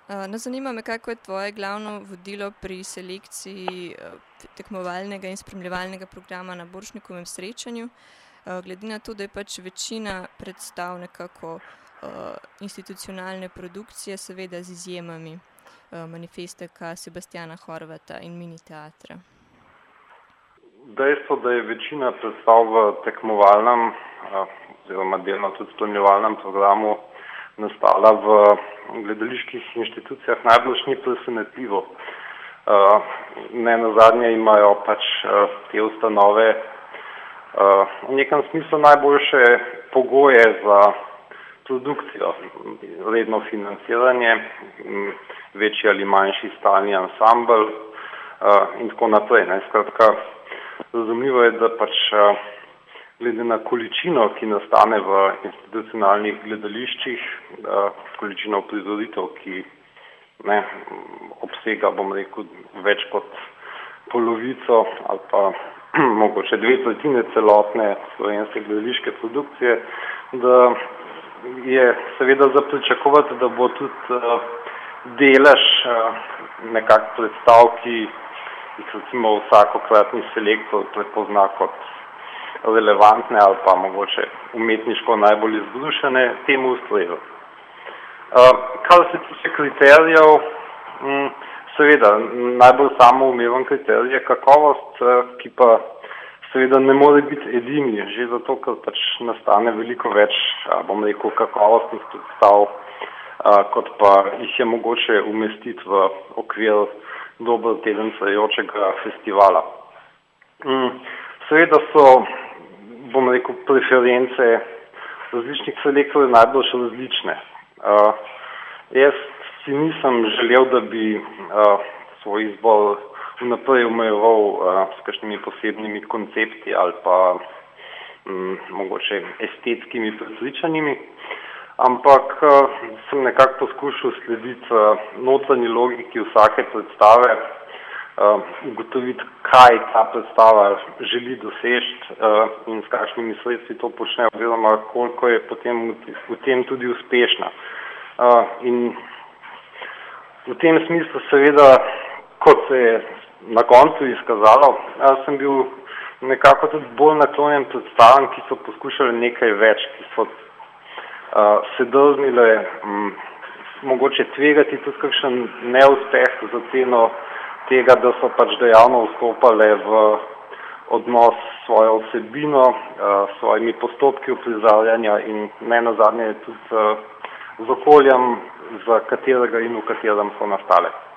Nas zanima me, kako je tvoje glavno vodilo pri selekciji tekmovalnega in spremljevalnega programa na Borštnikovem srečanju, glede na to, da je pač večina predstav nekako institucionalne produkcije, seveda z izjemami Manifesteka, Sebastjana Horvata in Mini teatra. Dejstvo, da je večina predstav v tekmovalnem oziroma delno tudi spremljevalnem programu nastala v gledaliških inštitucijah, najbolj ni presenetljivo. Ne nazadnje imajo pač te ustanove v nekem smislu najboljše pogoje za produkcijo, redno financiranje, večji ali manjši stalni ansambel in tako naprej. Skratka, razumljivo je, da pač glede na količino, ki nastane v institucionalnih gledališčih, količino prizoritev, ki obsega, bom rekel, več kot polovico ali pa mogoče 2/3 celotne slovenske gledališke produkcije, da je seveda za pričakovati, da bo tudi delež nekak predstav, ki jih recimo vsakokratni selektor prepozna kot relevantne ali pa mogoče umetniško najbolj izbrušene, temu ustreza. Kar se tiče kriterijev, seveda najbolj samoumeven kriterij je kakovost, ki pa seveda ne more biti edini, že zato, ker pač nastane veliko več, bom rekel, kakovostnih predstav, kot pa jih je mogoče umestiti v okvir dober teden trajajočega festivala. Seveda so, bom rekel, preference različnih selektorjev najbolj različne. Jaz si nisem želel, da bi svoj izbor vnaprej omejeval s kakšnimi posebnimi koncepti ali pa mogoče estetskimi prepričanjimi, ampak sem nekako poskušal slediti notranji logiki vsake predstave, ugotoviti, kaj ta predstava želi doseči in s kakšnimi sredstvi to počne, oziroma koliko je potem v tem tudi uspešna. In v tem smislu seveda, kot se je na koncu izkazalo, sem bil nekako tudi bolj naklonjen predstavam, ki so poskušali nekaj več, ki so se drznile mogoče tvegati tudi kakšen neuspeh za ceno tega, da so pač dejavno vstopale v odnos s svojo vsebino, s svojimi postopki uprizarjanja in ne nazadnje tudi z okoljem, za katerega in v katerem so nastale.